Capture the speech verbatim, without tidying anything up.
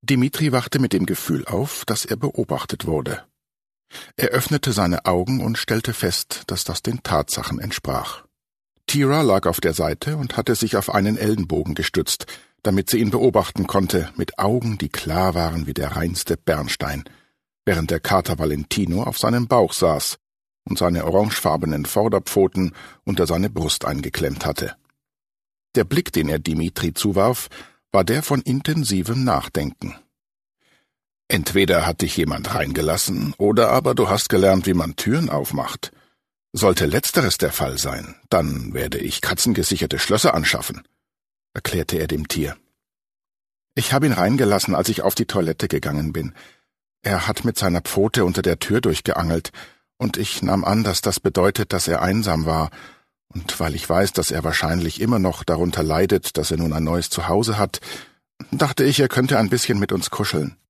Dimitri wachte mit dem Gefühl auf, dass er beobachtet wurde. Er öffnete seine Augen und stellte fest, dass das den Tatsachen entsprach. Tira lag auf der Seite und hatte sich auf einen Ellenbogen gestützt, damit sie ihn beobachten konnte, mit Augen, die klar waren wie der reinste Bernstein, während der Kater Valentino auf seinem Bauch saß und seine orangefarbenen Vorderpfoten unter seine Brust eingeklemmt hatte. Der Blick, den er Dimitri zuwarf, war der von intensivem Nachdenken. Entweder hat dich jemand reingelassen, oder aber du hast gelernt, wie man Türen aufmacht. Sollte letzteres der Fall sein, dann werde ich katzengesicherte Schlösser anschaffen, erklärte er dem Tier. Ich habe ihn reingelassen, als ich auf die Toilette gegangen bin. Er hat mit seiner Pfote unter der Tür durchgeangelt, und ich nahm an, dass das bedeutet, dass er einsam war, und weil ich weiß, dass er wahrscheinlich immer noch darunter leidet, dass er nun ein neues Zuhause hat, dachte ich, er könnte ein bisschen mit uns kuscheln.